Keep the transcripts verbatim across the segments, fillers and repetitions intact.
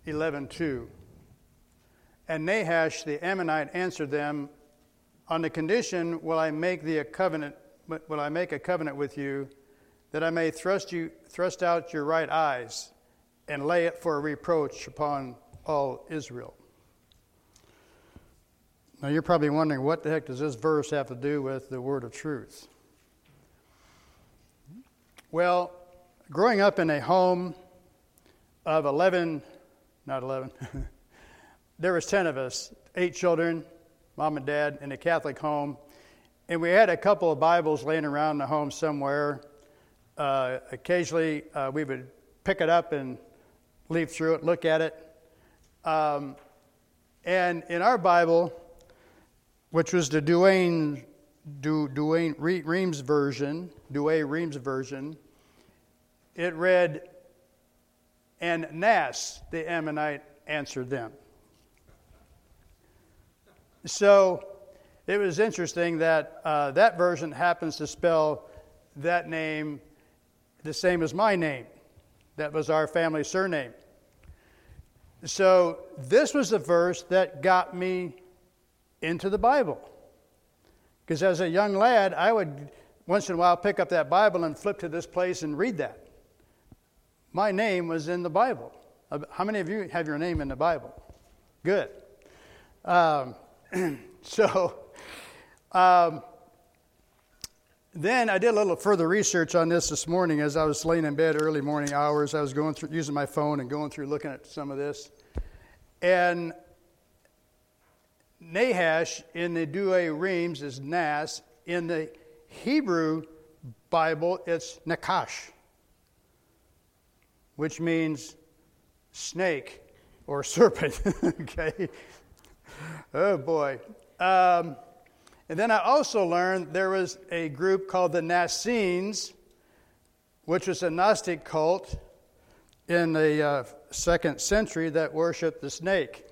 eleven two. And Nahash the Ammonite answered them, on the condition will I make thee a covenant, will I make a covenant with you, that I may thrust you thrust out your right eyes, and lay it for a reproach upon all Israel. Now you're probably wondering, what the heck does this verse have to do with the word of truth? Well, growing up in a home of eleven, not eleven, there was ten of us, eight children, mom and dad, in a Catholic home. And we had a couple of Bibles laying around the home somewhere. Uh, occasionally, uh, we would pick it up and leaf through it, look at it. Um, and in our Bible, which was the Duane, du, Duane Reams version, Douay Reams version, it read, and Nas, the Ammonite, answered them. So it was interesting that uh, that version happens to spell that name the same as my name. That was our family surname. So this was the verse that got me into the Bible. Because as a young lad, I would once in a while pick up that Bible and flip to this place and read that. My name was in the Bible. How many of you have your name in the Bible? Good. Um, so um, then I did a little further research on this this morning as I was laying in bed early morning hours. I was going through using my phone and going through looking at some of this. And Nahash in the Douay Reams is Nas. In the Hebrew Bible, it's Nakash, which means snake or serpent. Okay. Oh, boy. Um, and then I also learned there was a group called the Nassenes, which was a Gnostic cult in the uh, second century that worshiped the snake.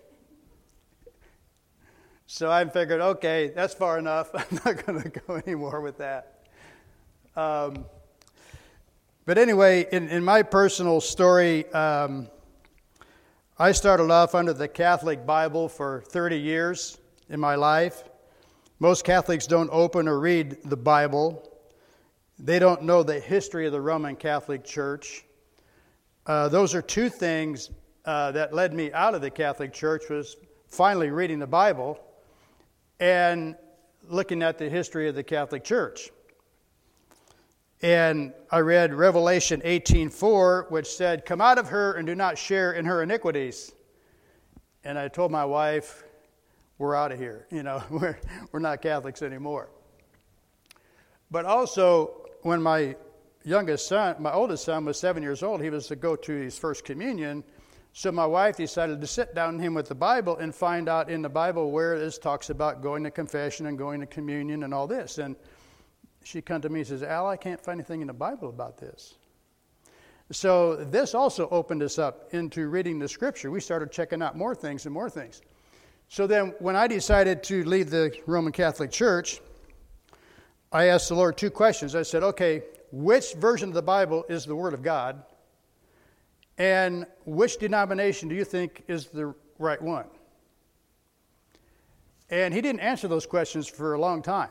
So I figured, okay, that's far enough. I'm not going to go anymore with that. Um, but anyway, in, in my personal story, um, I started off under the Catholic Bible for thirty years in my life. Most Catholics don't open or read the Bible. They don't know the history of the Roman Catholic Church. Uh, those are two things uh, that led me out of the Catholic Church, was finally reading the Bible and looking at the history of the Catholic Church. And I read Revelation eighteen four, which said, "Come out of her and do not share in her iniquities." And I told my wife, we're out of here. You know, we're, we're not Catholics anymore. But also, when my youngest son, my oldest son was seven years old, he was to go to his first communion. So my wife decided to sit down with him with the Bible and find out in the Bible where this talks about going to confession and going to communion and all this. And she come to me and says, "Al, I can't find anything in the Bible about this." So this also opened us up into reading the Scripture. We started checking out more things and more things. So then when I decided to leave the Roman Catholic Church, I asked the Lord two questions. I said, okay, which version of the Bible is the Word of God? And which denomination do you think is the right one? And he didn't answer those questions for a long time.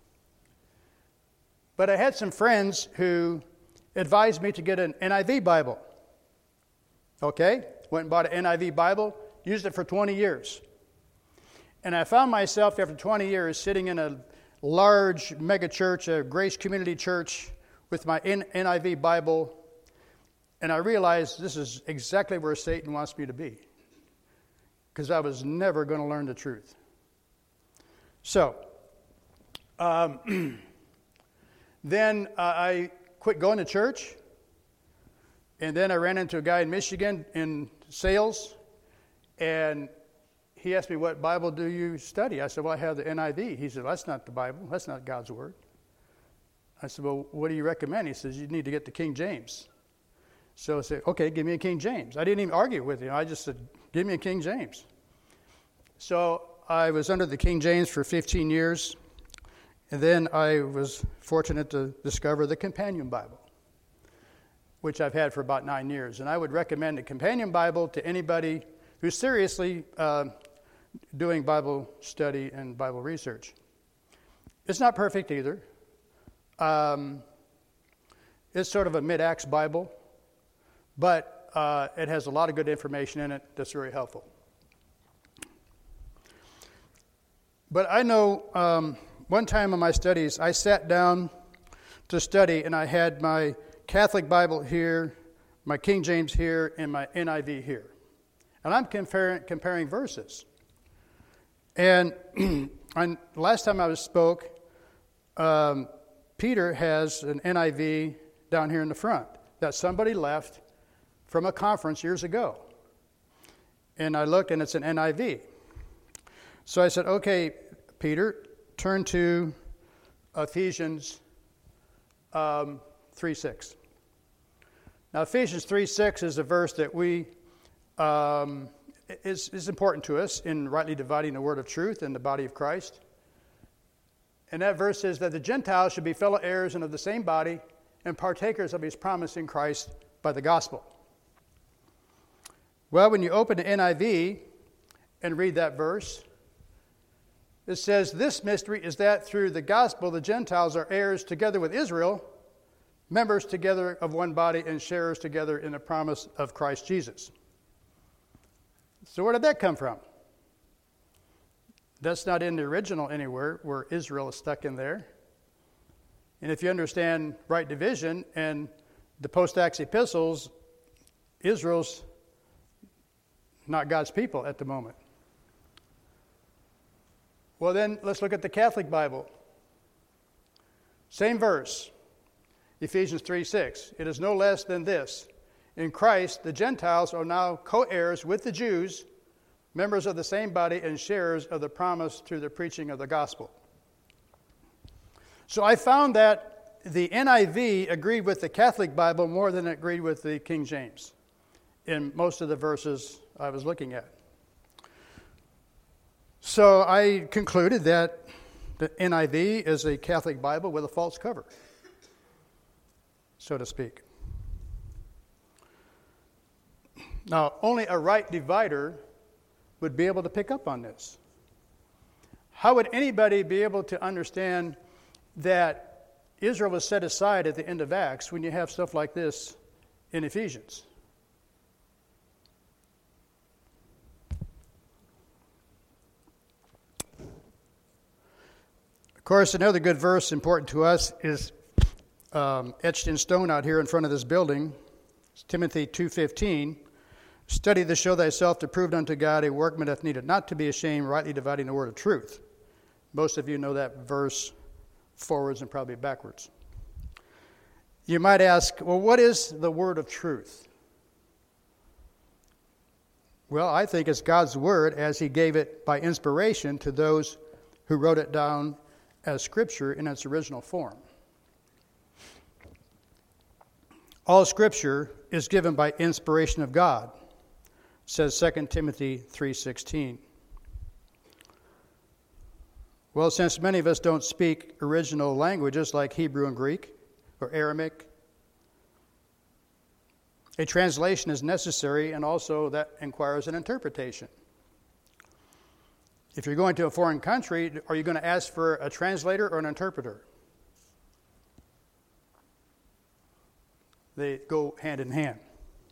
But I had some friends who advised me to get an N I V Bible. Okay? Went and bought an N I V Bible, used it for twenty years. And I found myself after twenty years sitting in a large mega church, a Grace Community Church, with my N I V Bible. And I realized this is exactly where Satan wants me to be, because I was never going to learn the truth. So, um, then uh, I quit going to church, and then I ran into a guy in Michigan in sales, and he asked me, "What Bible do you study?" I said, "Well, I have the N I V. He said, "Well, that's not the Bible. That's not God's Word." I said, "Well, what do you recommend?" He says, "You need to get the King James." So I said, "Okay, give me a King James." I didn't even argue with him. I just said, "Give me a King James." So I was under the King James for fifteen years. And then I was fortunate to discover the Companion Bible. which I've had for about nine years. And I would recommend a companion Bible to anybody who's seriously uh, doing Bible study and Bible research. It's not perfect either. Um, it's sort of a mid-Acts Bible, but uh, it has a lot of good information in it that's very helpful. But I know um, one time in my studies, I sat down to study, and I had my Catholic Bible here, my King James here, and my N I V here. And I'm comparing, comparing verses. And on, last time I was spoke, um, Peter has an N I V down here in the front that somebody left from a conference years ago. And I looked, and it's an N I V. So I said, okay, Peter, turn to Ephesians um, three six. Now, Ephesians three six is a verse that we um, is, is important to us in rightly dividing the word of truth in the body of Christ. And that verse says that the Gentiles should be fellow heirs and of the same body and partakers of his promise in Christ by the gospel. Well, when you open the N I V and read that verse, it says, this mystery is that through the gospel the Gentiles are heirs together with Israel, members together of one body, and sharers together in the promise of Christ Jesus. So where did that come from? That's not in the original anywhere where Israel is stuck in there. And if you understand right division and the post-Acts epistles, Israel's not God's people at the moment. Well, then let's look at the Catholic Bible. Same verse, Ephesians three six. It is no less than this. In Christ, the Gentiles are now co-heirs with the Jews, members of the same body and sharers of the promise through the preaching of the gospel. So I found that the N I V agreed with the Catholic Bible more than it agreed with the King James in most of the verses I was looking at. So I concluded that the N I V is a Catholic Bible with a false cover, so to speak. Now, only a right divider would be able to pick up on this. How would anybody be able to understand that Israel was set aside at the end of Acts when you have stuff like this in Ephesians? Of course, another good verse important to us is um, etched in stone out here in front of this building. It's Timothy two fifteen. Study to show thyself to prove unto God a workman that needed not to be ashamed, rightly dividing the word of truth. Most of you know that verse forwards and probably backwards. You might ask, well, what is the word of truth? Well, I think it's God's word as he gave it by inspiration to those who wrote it down as Scripture in its original form. All Scripture is given by inspiration of God, says Second Timothy three sixteen. Well, since many of us don't speak original languages like Hebrew and Greek or Aramaic, a translation is necessary, and also that requires an interpretation. If you're going to a foreign country, are you going to ask for a translator or an interpreter? They go hand in hand.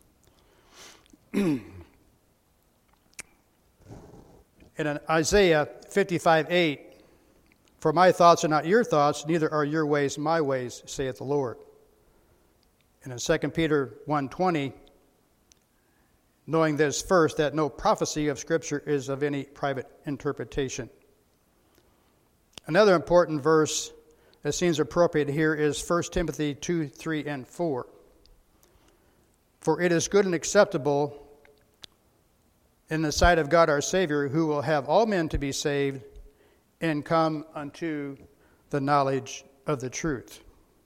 In Isaiah fifty-five eight, for my thoughts are not your thoughts, neither are your ways my ways, saith the Lord. And in Second Peter one twenty, knowing this first, that no prophecy of Scripture is of any private interpretation. Another important verse that seems appropriate here is First Timothy two, three, and four. For it is good and acceptable in the sight of God our Savior, who will have all men to be saved and come unto the knowledge of the truth.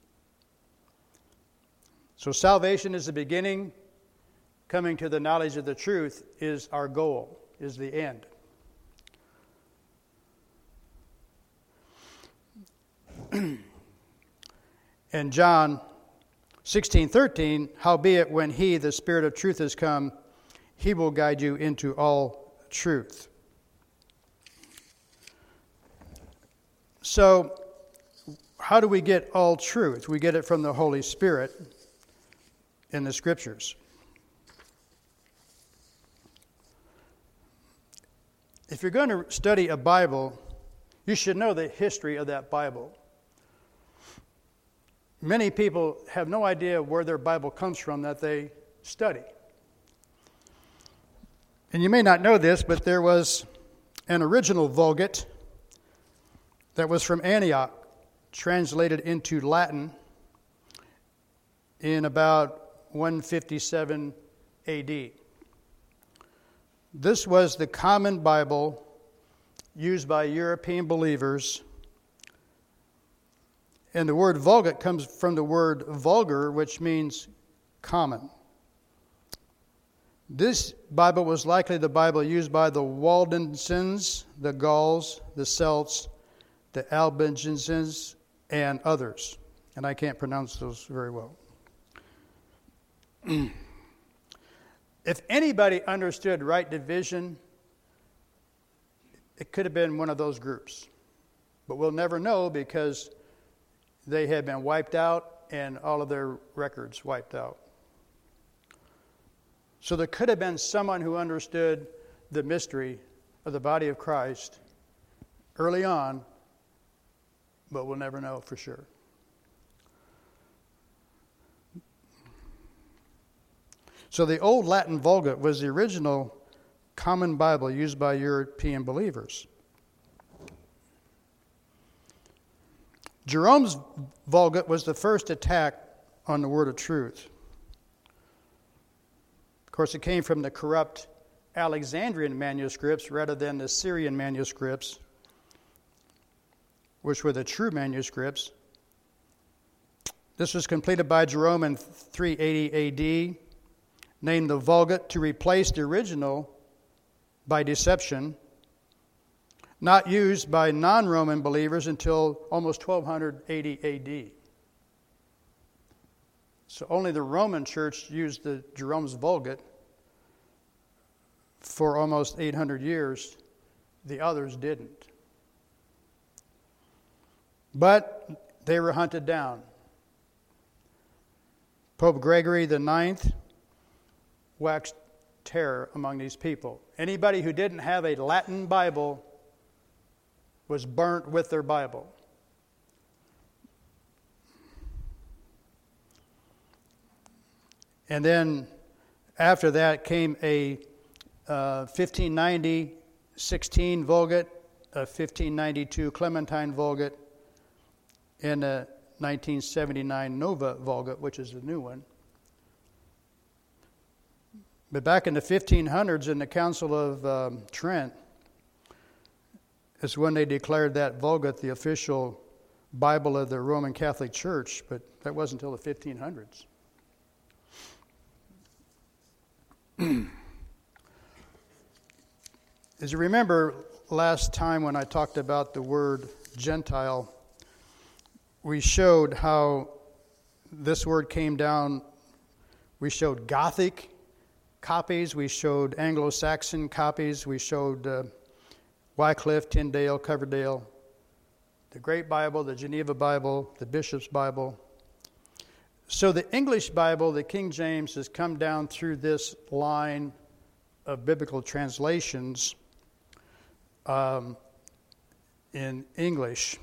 So salvation is the beginning. Coming to the knowledge of the truth is our goal, is the end. In John sixteen thirteen, howbeit when he, the Spirit of truth, is come, he will guide you into all truth. So, how do we get all truth? We get it from the Holy Spirit in the Scriptures. If you're going to study a Bible, you should know the history of that Bible. Many people have no idea where their Bible comes from that they study. And you may not know this, but there was an original Vulgate that was from Antioch, translated into Latin in about one fifty-seven A D. This was the common Bible used by European believers. And the word Vulgate comes from the word vulgar, which means common. This Bible was likely the Bible used by the Waldensians, the Gauls, the Celts, the Albigensians, and others. And I can't pronounce those very well. If anybody understood right division, it could have been one of those groups. But we'll never know because they had been wiped out and all of their records wiped out. So there could have been someone who understood the mystery of the body of Christ early on, but we'll never know for sure. So the old Latin Vulgate was the original common Bible used by European believers. Jerome's Vulgate was the first attack on the word of truth. Of course, it came from the corrupt Alexandrian manuscripts rather than the Syrian manuscripts, which were the true manuscripts. This was completed by Jerome in three eighty A D, named the Vulgate to replace the original by deception, not used by non-Roman believers until almost twelve eighty A D. So only the Roman Church used the Jerome's Vulgate for almost eight hundred years. The others didn't. But they were hunted down. Pope Gregory the Ninth waxed terror among these people. Anybody who didn't have a Latin Bible was burnt with their Bible. And then after that came a uh, fifteen ninety sixteen Vulgate, a fifteen ninety-two Clementine Vulgate, and a nineteen seventy-nine Nova Vulgate, which is the new one. But back in the fifteen hundreds, in the Council of um, Trent, is when they declared that Vulgate the official Bible of the Roman Catholic Church, but that wasn't until the fifteen hundreds. As you remember, last time when I talked about the word Gentile, we showed how this word came down. We showed Gothic copies, we showed Anglo-Saxon copies, we showed uh, Wycliffe, Tyndale, Coverdale, the Great Bible, the Geneva Bible, the Bishop's Bible. So the English Bible, the King James, has come down through this line of biblical translations um, in English.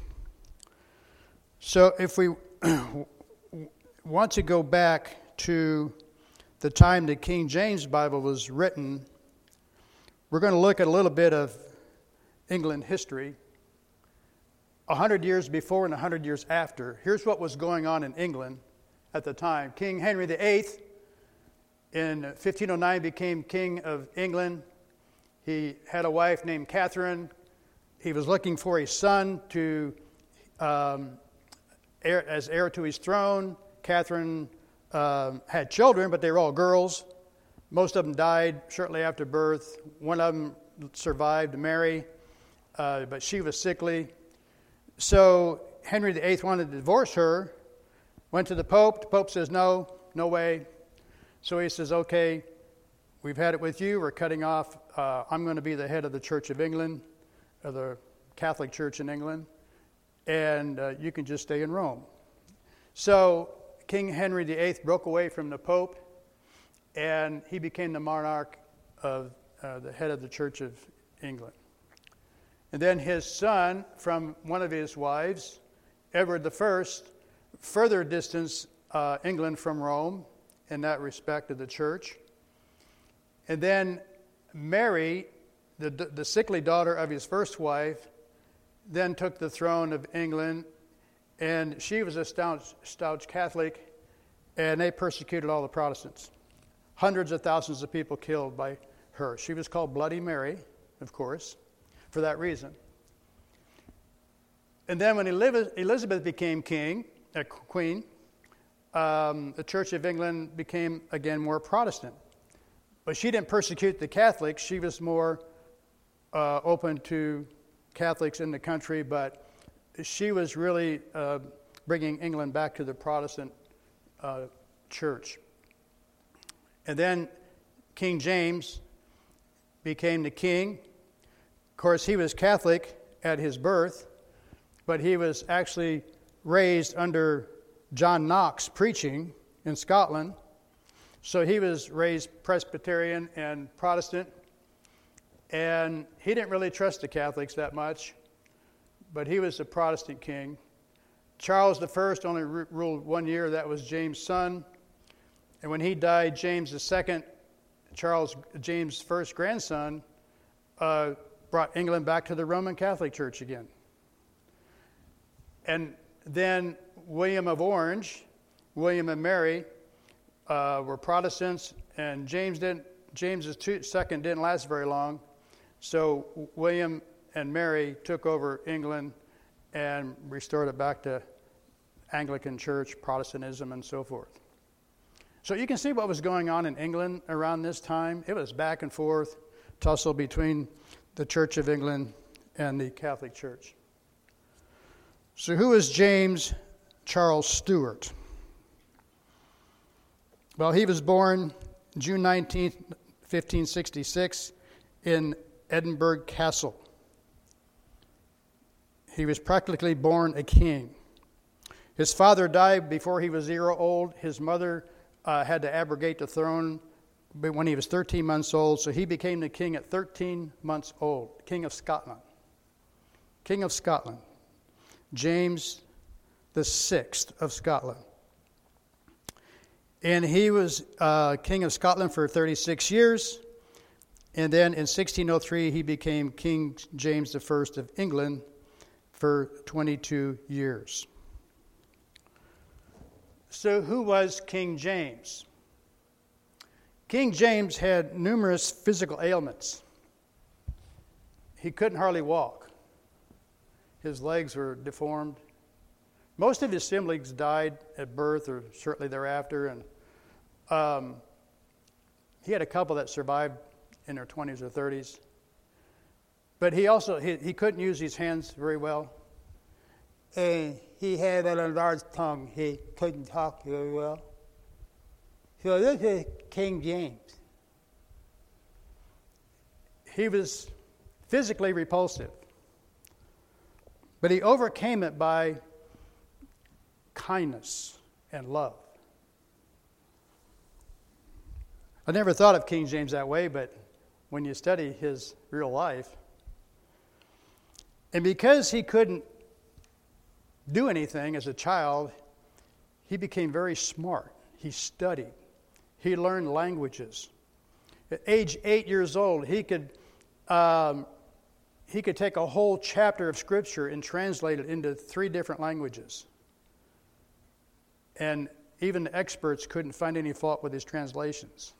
So if we want to go back to the time the King James Bible was written, we're going to look at a little bit of England history. A hundred years before and a hundred years after. Here's what was going on in England at the time. King Henry the Eighth in fifteen oh nine became king of England. He had a wife named Catherine. He was looking for a son to um, heir, as heir to his throne. Catherine um, had children, but they were all girls. Most of them died shortly after birth. One of them survived, Mary, uh, but she was sickly. So Henry the Eighth wanted to divorce her, Went to the Pope. The Pope says, no, no way. So he says, okay, we've had it with you. We're cutting off. Uh, I'm going to be the head of the Church of England, of the Catholic Church in England, and uh, you can just stay in Rome. So King Henry the Eighth broke away from the Pope, and he became the monarch of uh, the head of the Church of England. And then his son, from one of his wives, Edward the First, further distanced uh, England from Rome in that respect of the church. And then Mary, the, the sickly daughter of his first wife, then took the throne of England, and she was a staunch, staunch Catholic, and they persecuted all the Protestants. Hundreds of thousands of people killed by her. She was called Bloody Mary, of course, for that reason. And then when Elizabeth became king, uh, queen, um, the Church of England became, again, more Protestant. But she didn't persecute the Catholics. She was more uh, open to Catholics in the country, but she was really uh, bringing England back to the Protestant uh, church. And then King James became the king. Of course, he was Catholic at his birth, but he was actually raised under John Knox preaching in Scotland. So he was raised Presbyterian and Protestant, and he didn't really trust the Catholics that much, but he was a Protestant king. Charles the First only r- ruled one year. That was James' son. And when he died, James the Second, Charles James' first grandson, uh, brought England back to the Roman Catholic Church again. And then William of Orange, William and Mary, uh, were Protestants, and James didn't. James's two, second didn't last very long, so William and Mary took over England and restored it back to Anglican Church, Protestantism, and so forth. So you can see what was going on in England around this time. It was back and forth, tussle between the Church of England and the Catholic Church. So who is James Charles Stuart? Well, he was born June nineteenth, fifteen sixty-six, in Edinburgh Castle. He was practically born a king. His father died before he was a year old. His mother uh, had to abrogate the throne when he was thirteen months old, so he became the king at thirteen months old, King of Scotland. King of Scotland. James the Sixth of Scotland. And he was uh, King of Scotland for thirty-six years. And then in sixteen oh three, he became King James the First of England for twenty-two years. So who was King James? King James had numerous physical ailments. He couldn't hardly walk. His legs were deformed. Most of his siblings died at birth or shortly thereafter, and um, he had a couple that survived in their twenties or thirties. But he also, he, he couldn't use his hands very well. And he had a large tongue. He couldn't talk very well. So this is King James. He was physically repulsive, but he overcame it by kindness and love. I never thought of King James that way, but when you study his real life, and because he couldn't do anything as a child, he became very smart. He studied. He learned languages. At age eight years old, he could um, he could take a whole chapter of Scripture and translate it into three different languages. And even the experts couldn't find any fault with his translations.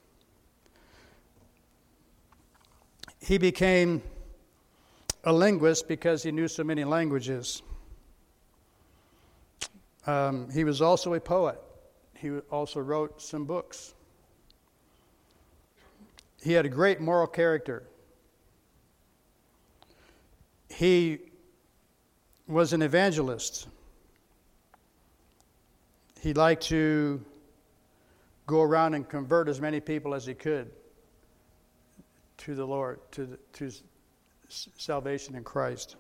He became a linguist because he knew so many languages. Um, he was also a poet. He also wrote some books. He had a great moral character. He was an evangelist. he liked to go around and convert as many people as he could to the Lord, to, the, to salvation in Christ.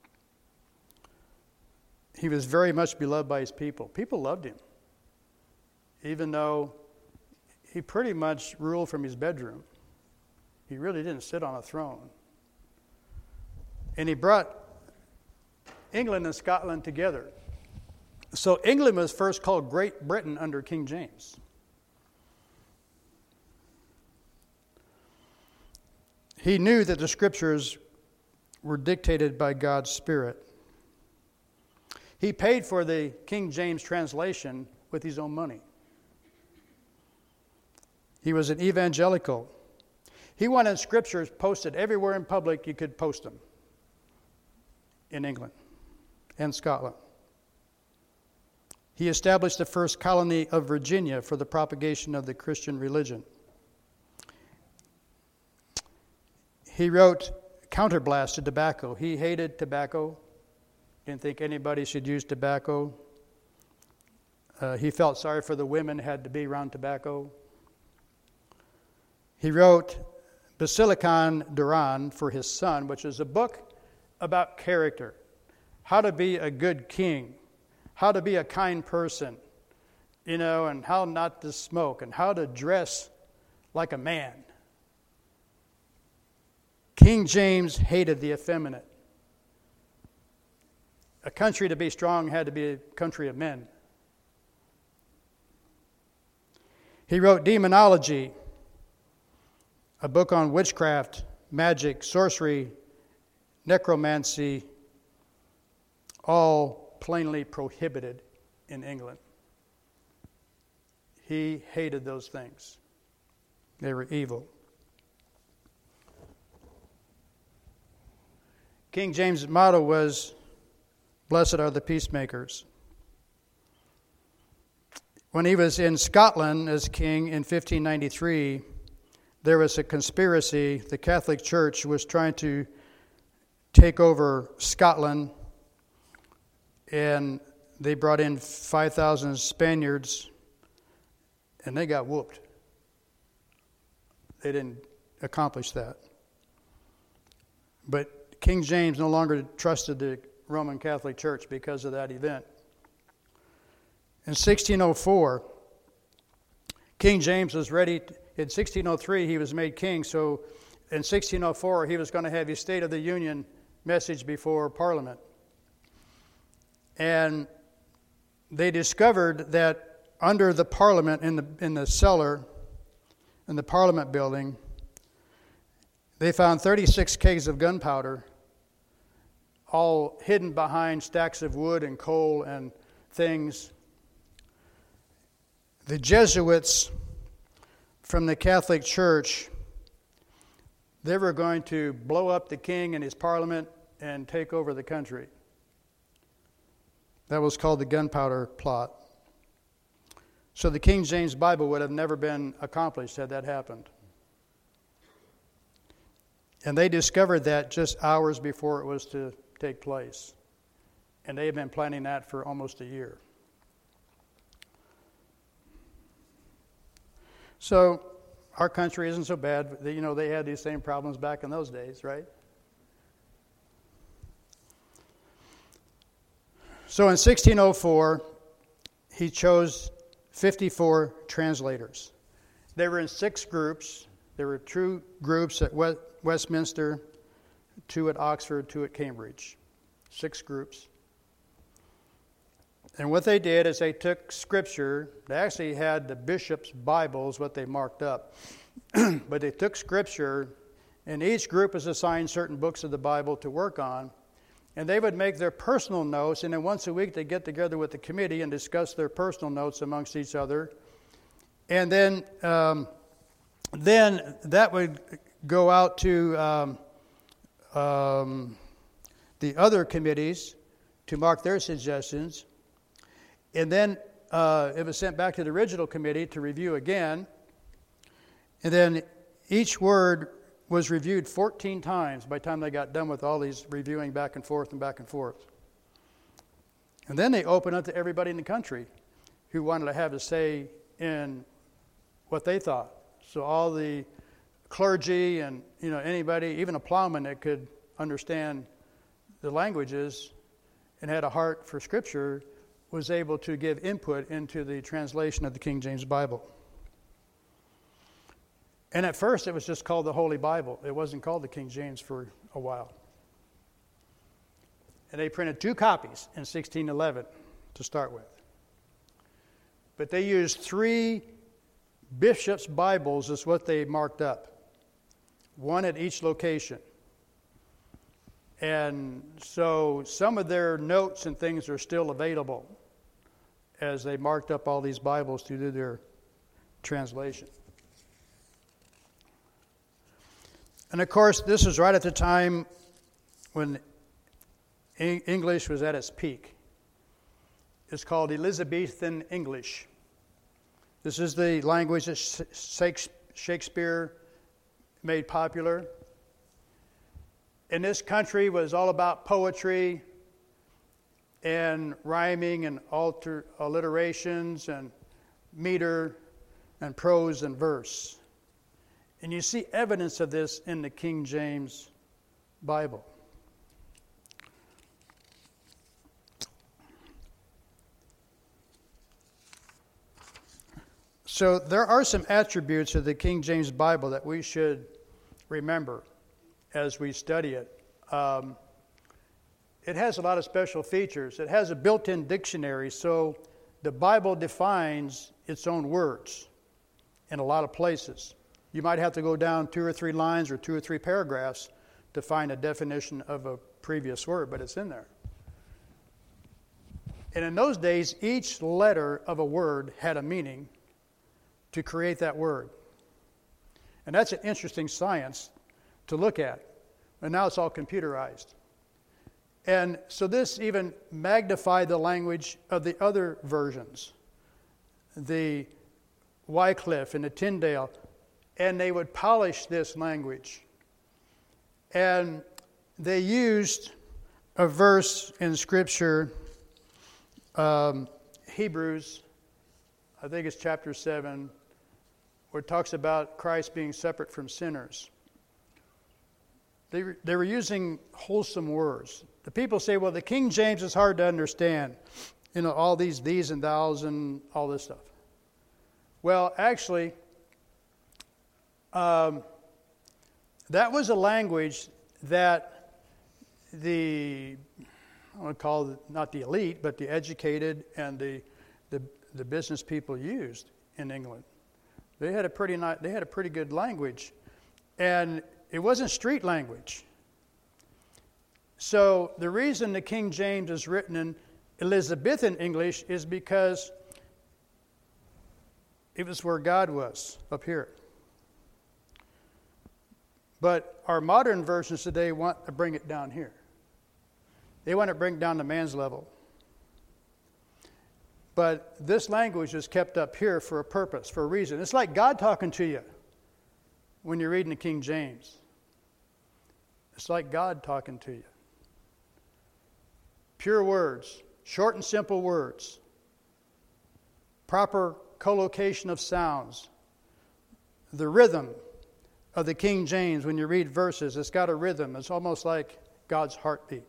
He was very much beloved by his people. People loved him, even though he pretty much ruled from his bedroom. He really didn't sit on a throne. And he brought England and Scotland together. So England was first called Great Britain under King James. He knew that the scriptures were dictated by God's Spirit. He paid for the King James translation with his own money. He was an evangelical. He wanted scriptures posted everywhere in public you could post them in England and Scotland. He established the first colony of Virginia for the propagation of the Christian religion. He wrote counterblast to tobacco. He hated tobacco. Didn't think anybody should use tobacco. Uh, he felt sorry for the women who had to be around tobacco. He wrote Basilicon Duran for his son, which is a book about character, how to be a good king, how to be a kind person, you know, and how not to smoke, and how to dress like a man. King James hated the effeminate. A country to be strong had to be a country of men. He wrote Demonology, a book on witchcraft, magic, sorcery, necromancy, all plainly prohibited in England. He hated those things. They were evil. King James' motto was, "Blessed are the peacemakers." When he was in Scotland as king in fifteen ninety-three, there was a conspiracy. The Catholic Church was trying to take over Scotland, and they brought in five thousand Spaniards, and they got whooped. They didn't accomplish that. But King James no longer trusted the Roman Catholic Church because of that event. In sixteen oh four, King James was ready. To, in sixteen oh three, he was made king, so in sixteen oh four, he was going to have his State of the Union message before Parliament. And they discovered that under the Parliament, in the in the cellar, in the Parliament building, they found thirty-six kegs of gunpowder, all hidden behind stacks of wood and coal and things. The Jesuits from the Catholic Church, they were going to blow up the king and his parliament and take over the country. That was called the Gunpowder Plot. So the King James Bible would have never been accomplished had that happened. And they discovered that just hours before it was to take place. And they have been planning that for almost a year. So our country isn't so bad. You know, they had these same problems back in those days, right? So in sixteen oh four, he chose fifty-four translators. They were in six groups. There were two groups at Westminster, two at Oxford, two at Cambridge. Six groups. And what they did is they took Scripture. They actually had the bishop's Bibles, what they marked up. But they took Scripture, and each group was assigned certain books of the Bible to work on. And they would make their personal notes, and then once a week they'd get together with the committee and discuss their personal notes amongst each other. And then, um, then that would go out to um, um, the other committees to mark their suggestions. And then uh, it was sent back to the original committee to review again. And then each word was reviewed fourteen times by the time they got done with all these reviewing back and forth and back and forth. And then they opened up to everybody in the country. who wanted to have a say in what they thought. So all the clergy and, you know, anybody, even a plowman that could understand the languages and had a heart for Scripture, was able to give input into the translation of the King James Bible. And at first it was just called the Holy Bible. It wasn't called the King James for a while. And they printed two copies in sixteen eleven to start with. But they used three bishops' Bibles is what they marked up. One at each location. And so some of their notes and things are still available as they marked up all these Bibles to do their translation. And of course, this is right at the time when English was at its peak. It's called Elizabethan English. This is the language that Shakespeare made popular. And this country was all about poetry and rhyming and alter, alliterations and meter and prose and verse. And you see evidence of this in the King James Bible. So there are some attributes of the King James Bible that we should remember as we study it. Um, it has a lot of special features. It has a built-in dictionary, so the Bible defines its own words in a lot of places. You might have to go down two or three lines or two or three paragraphs to find a definition of a previous word, but it's in there. And in those days, each letter of a word had a meaning to create that word. And that's an interesting science to look at. And now it's all computerized. And so this even magnified the language of the other versions, the Wycliffe and the Tyndale, and they would polish this language. And they used a verse in Scripture, um, Hebrews, I think it's chapter seven, where it talks about Christ being separate from sinners. They, they were using wholesome words. The people say, well, the King James is hard to understand. You know, all these these and thous and all this stuff. Well, actually, um, that was a language that the, I want to call it not the elite, but the educated and the the, the business people used in England. They had a pretty not, they had a pretty good language, and it wasn't street language. So the reason the King James is written in Elizabethan English is because it was where God was, up here. But our modern versions today want to bring it down here. They want to bring it down to man's level. But this language is kept up here for a purpose, for a reason. It's like God talking to you when you're reading the King James. It's like God talking to you. Pure words, short and simple words, proper collocation of sounds. The rhythm of the King James, when you read verses, it's got a rhythm. It's almost like God's heartbeat.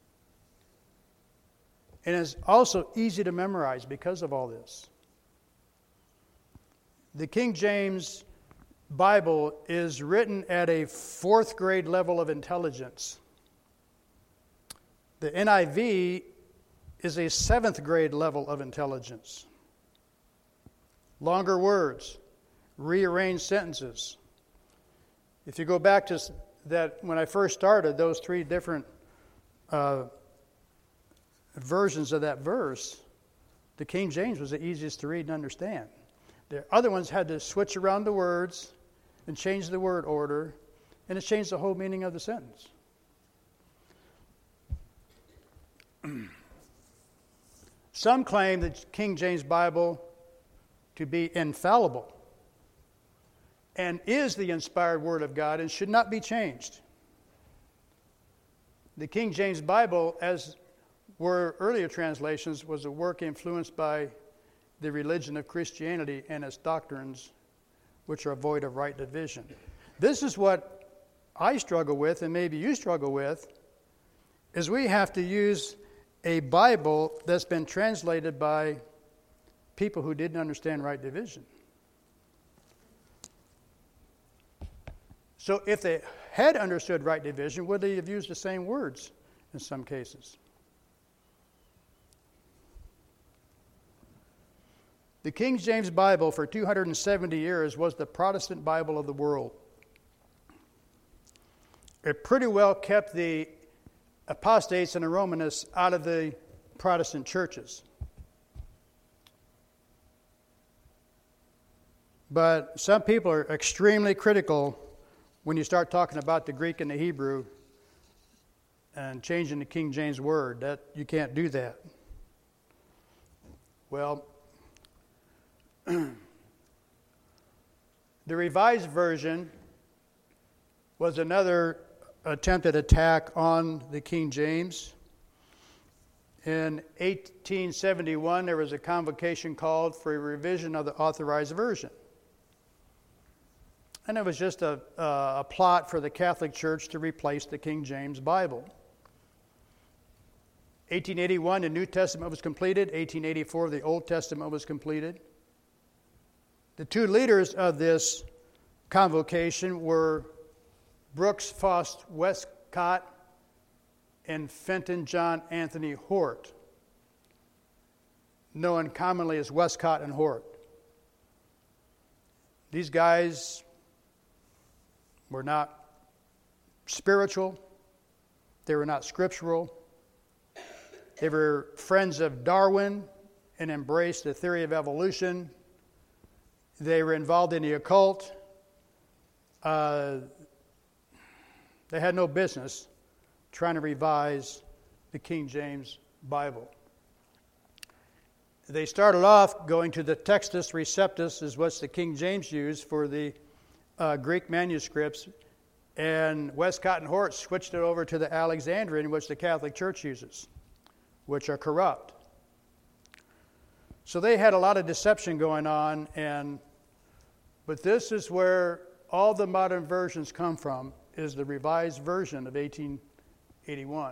And it's also easy to memorize because of all this. The King James Bible is written at a fourth grade level of intelligence. The N I V is a seventh grade level of intelligence. Longer words, rearranged sentences. If you go back to that, when I first started, those three different uh, versions of that verse, the King James was the easiest to read and understand. The other ones had to switch around the words and change the word order, and it changed the whole meaning of the sentence. Some claim the King James Bible to be infallible and is the inspired Word of God and should not be changed. The King James Bible, as were earlier translations, was a work influenced by the religion of Christianity and its doctrines, which are void of right division. This is what I struggle with, and maybe you struggle with, is we have to use a Bible that's been translated by people who didn't understand right division. So if they had understood right division, would they have used the same words in some cases? The King James Bible for two hundred seventy years was the Protestant Bible of the world. It pretty well kept the apostates and the Romanists out of the Protestant churches. But some people are extremely critical when you start talking about the Greek and the Hebrew and changing the King James word. That you can't do that. Well, the Revised Version was another attempted attack on the King James. In eighteen seventy-one, there was a convocation called for a revision of the Authorized Version. And it was just a, uh, a plot for the Catholic Church to replace the King James Bible. eighteen eighty-one, the New Testament was completed. eighteen eighty-four, the Old Testament was completed. The two leaders of this convocation were Brooks Faust Westcott and Fenton John Anthony Hort, known commonly as Westcott and Hort. These guys were not spiritual. They were not scriptural. They were friends of Darwin and embraced the theory of evolution. They were involved in the occult. Uh, they had no business trying to revise the King James Bible. They started off going to the Textus Receptus, is what the King James used for the uh, Greek manuscripts, and Westcott and Hort switched it over to the Alexandrian, which the Catholic Church uses, which are corrupt. So they had a lot of deception going on, and but this is where all the modern versions come from, is the Revised Version of eighteen eighty-one.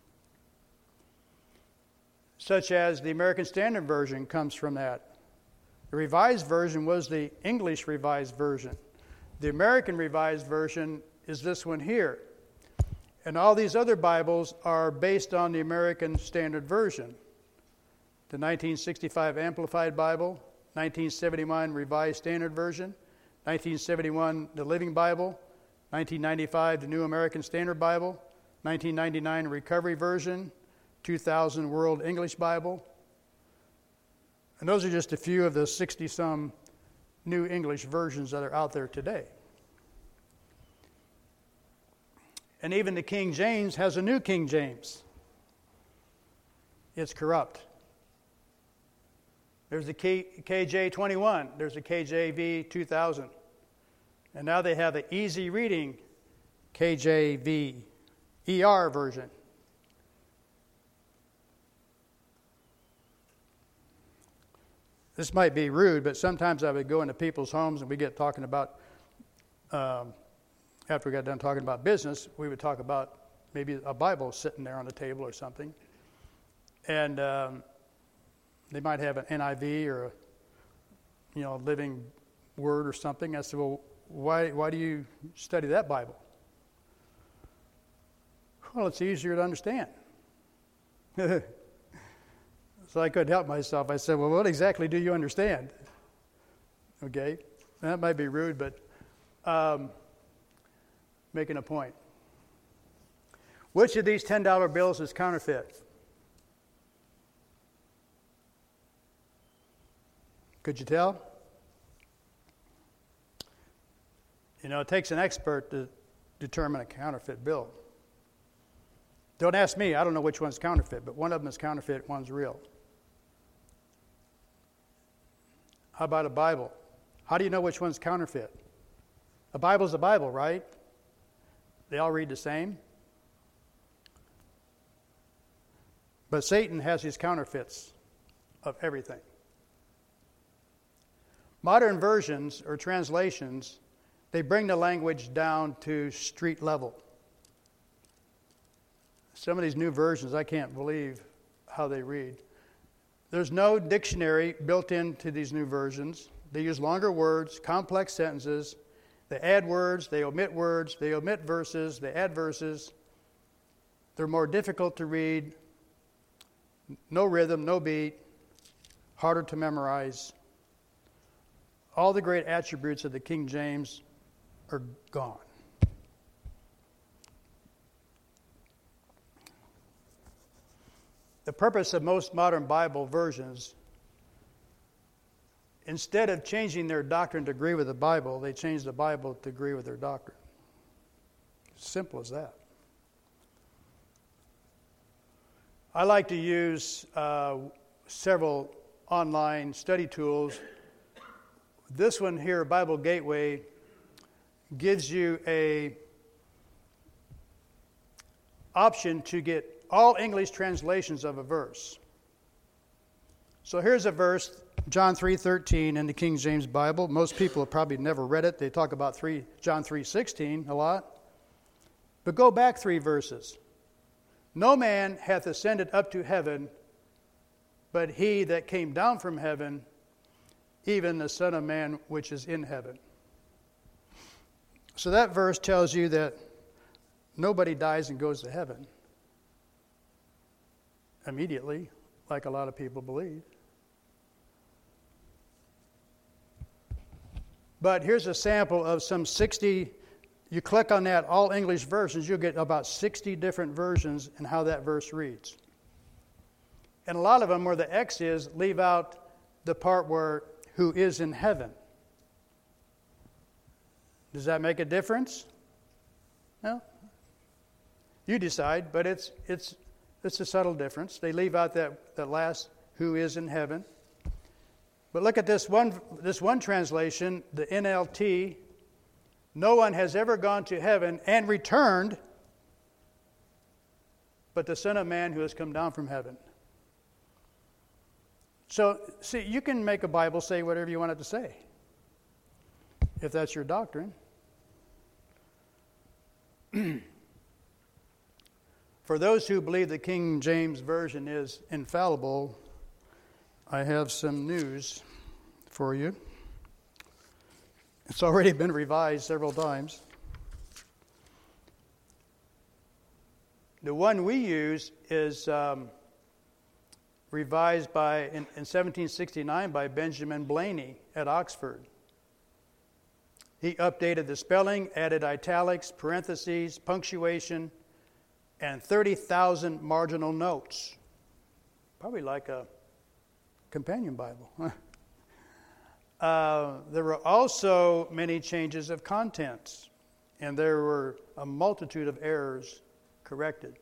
Such as the American Standard Version comes from that. The Revised Version was the English Revised Version. The American Revised Version is this one here. And all these other Bibles are based on the American Standard Version. The nineteen sixty-five Amplified Bible, nineteen seventy-one Revised Standard Version, nineteen seventy-one the Living Bible, nineteen ninety-five the New American Standard Bible, nineteen ninety-nine Recovery Version, two thousand World English Bible. And those are just a few of the sixty-some New English versions that are out there today. And even the King James has a New King James. It's corrupt. There's the K J twenty-one. There's the K J V two thousand. And now they have an easy reading K J V E R version. This might be rude, but sometimes I would go into people's homes and we get talking about, um, after we got done talking about business, we would talk about maybe a Bible sitting there on the table or something. And um, they might have an N I V or a, you know, Living Word or something. I said, well, why, why do you study that Bible? Well, it's easier to understand. So I couldn't help myself. I said, well, what exactly do you understand? Okay, that might be rude, but um, making a point. Which of these ten dollar bills is counterfeit? Could you tell? You know, it takes an expert to determine a counterfeit bill. Don't ask me. I don't know which one's counterfeit, but one of them is counterfeit, one's real. How about a Bible? How do you know which one's counterfeit? A Bible's a Bible, right? They all read the same. But Satan has his counterfeits of everything. Modern versions or translations, they bring the language down to street level. Some of these new versions, I can't believe how they read. There's no dictionary built into these new versions. They use longer words, complex sentences. They add words, they omit words, they omit verses, they add verses. They're more difficult to read, no rhythm, no beat, harder to memorize. All the great attributes of the King James are gone. The purpose of most modern Bible versions, instead of changing their doctrine to agree with the Bible, they change the Bible to agree with their doctrine. Simple as that. I like to use uh, several online study tools. This one here, Bible Gateway, gives you a option to get all English translations of a verse. So here's a verse, John three thirteen in the King James Bible. Most people have probably never read it. They talk about three, John three sixteen a lot. But go back three verses. No man hath ascended up to heaven, but he that came down from heaven, even the Son of Man which is in heaven. So that verse tells you that nobody dies and goes to heaven immediately, like a lot of people believe. But here's a sample of some sixty. You click on that all English versions, you'll get about sixty different versions and how that verse reads. And a lot of them, where the X is, leave out the part where who is in heaven. Does that make a difference? No. You decide, but it's it's it's a subtle difference. They leave out that, that last who is in heaven. But look at this one this one translation, the N L T. No one has ever gone to heaven and returned, but the Son of Man who has come down from heaven. So, see, you can make a Bible say whatever you want it to say, if that's your doctrine. For those who believe the King James Version is infallible, I have some news for you. It's already been revised several times. The one we use is um, revised by in, in seventeen sixty-nine by Benjamin Blaney at Oxford. He updated the spelling, added italics, parentheses, punctuation, and thirty thousand marginal notes. Probably like a companion Bible. Uh, there were also many changes of contents, and there were a multitude of errors corrected.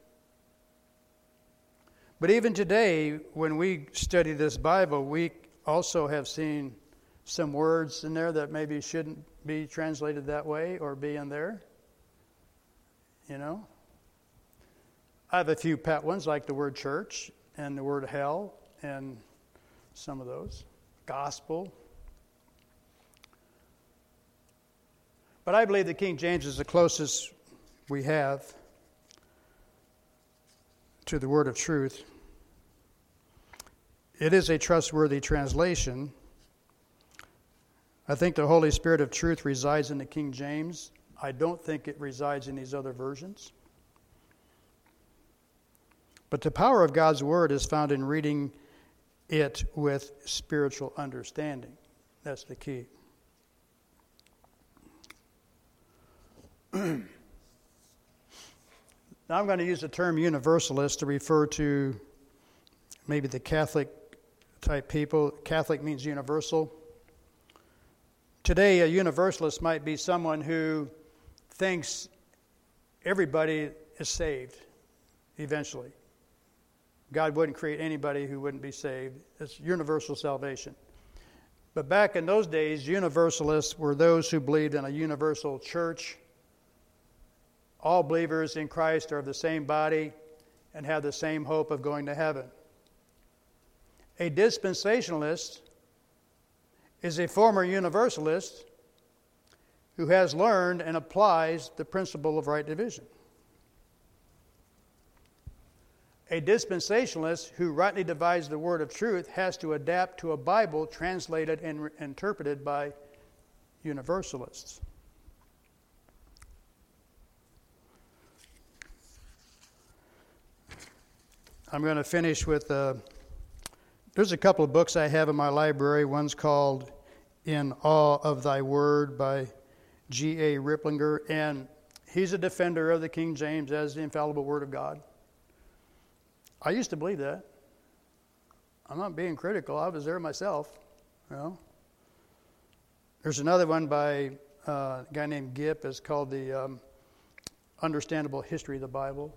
But even today, when we study this Bible, we also have seen some words in there that maybe shouldn't be translated that way or be in there. You know? I have a few pet ones, like the word church and the word hell and some of those. Gospel. But I believe the King James is the closest we have to the word of truth. It is a trustworthy translation. I think the Holy Spirit of truth resides in the King James. I don't think it resides in these other versions. But the power of God's word is found in reading it with spiritual understanding. That's the key. Now I'm going to use the term universalist to refer to maybe the Catholic type people. Catholic means universal. Today, a universalist might be someone who thinks everybody is saved eventually. God wouldn't create anybody who wouldn't be saved. It's universal salvation. But back in those days, universalists were those who believed in a universal church. All believers in Christ are of the same body and have the same hope of going to heaven. A dispensationalist is a former Universalist who has learned and applies the principle of right division. A dispensationalist who rightly divides the word of truth has to adapt to a Bible translated and re- interpreted by Universalists. I'm going to finish with, uh, there's a couple of books I have in my library. One's called In Awe of Thy Word by G A Ripplinger, and he's a defender of the King James as the infallible Word of God. I used to believe that. I'm not being critical. I was there myself. You know. There's another one by uh, a guy named Gipp. It's called The um, Understandable History of the Bible.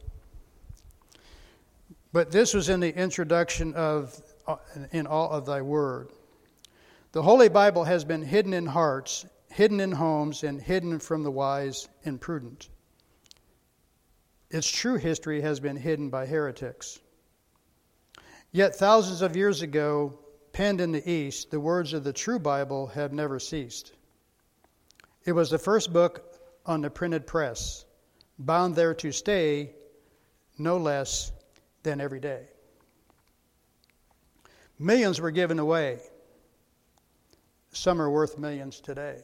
But this was in the introduction of uh, In Awe of Thy Word. The Holy Bible has been hidden in hearts, hidden in homes, and hidden from the wise and prudent. Its true history has been hidden by heretics. Yet thousands of years ago, penned in the East, the words of the true Bible have never ceased. It was the first book on the printed press, bound there to stay no less than every day. Millions were given away. Some are worth millions today.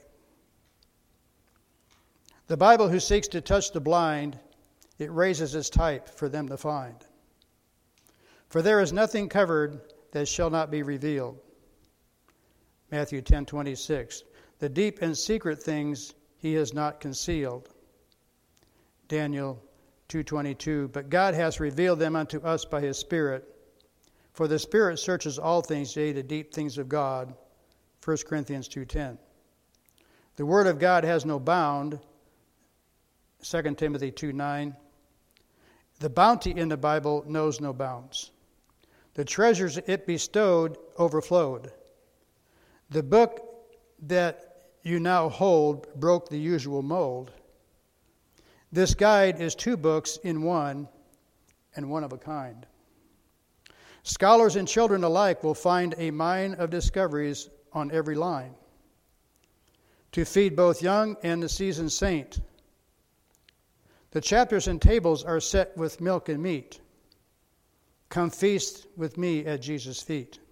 The Bible who seeks to touch the blind, it raises its type for them to find. For there is nothing covered that shall not be revealed. Matthew ten twenty-six. The deep and secret things he has not concealed. Daniel two twenty-two. But God has revealed them unto us by his Spirit. For the Spirit searches all things, yea, the deep things of God. First Corinthians two ten. The Word of God has no bound. Second Timothy two nine. The bounty in the Bible knows no bounds. The treasures it bestowed overflowed. The book that you now hold broke the usual mold. This guide is two books in one, and one of a kind. Scholars and children alike will find a mine of discoveries on every line, to feed both young and the seasoned saint. The chapters and tables are set with milk and meat. Come feast with me at Jesus' feet.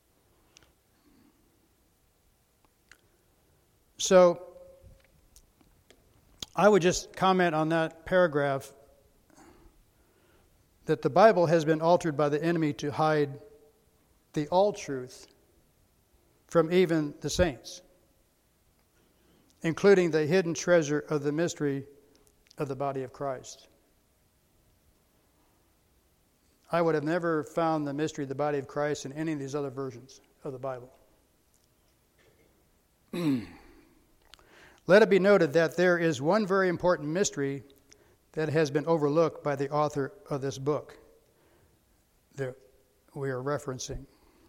So, I would just comment on that paragraph that the Bible has been altered by the enemy to hide the all truth from even the saints, including the hidden treasure of the mystery of the body of Christ. I would have never found the mystery of the body of Christ in any of these other versions of the Bible. Let it be noted that there is one very important mystery that has been overlooked by the author of this book that we are referencing.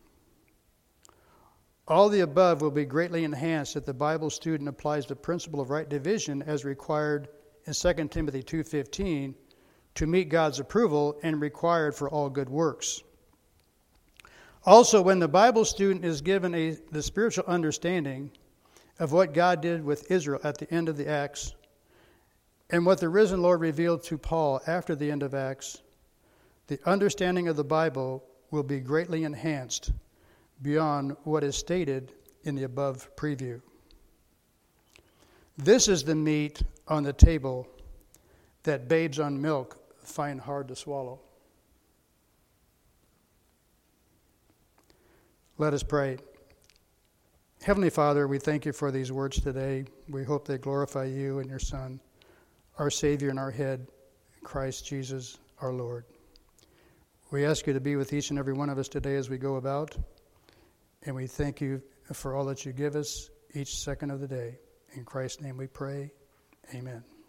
All the above will be greatly enhanced if the Bible student applies the principle of right division as required in Second Timothy two fifteen to meet God's approval and required for all good works. Also, when the Bible student is given a, the spiritual understanding of what God did with Israel at the end of the Acts and what the risen Lord revealed to Paul after the end of Acts, the understanding of the Bible will be greatly enhanced beyond what is stated in the above preview. This is the meat on the table that babes on milk find hard to swallow. Let us pray. Heavenly Father, we thank you for these words today. We hope they glorify you and your Son, our Savior and our head, Christ Jesus, our Lord. We ask you to be with each and every one of us today as we go about, and we thank you for all that you give us each second of the day. In Christ's name we pray. Amen.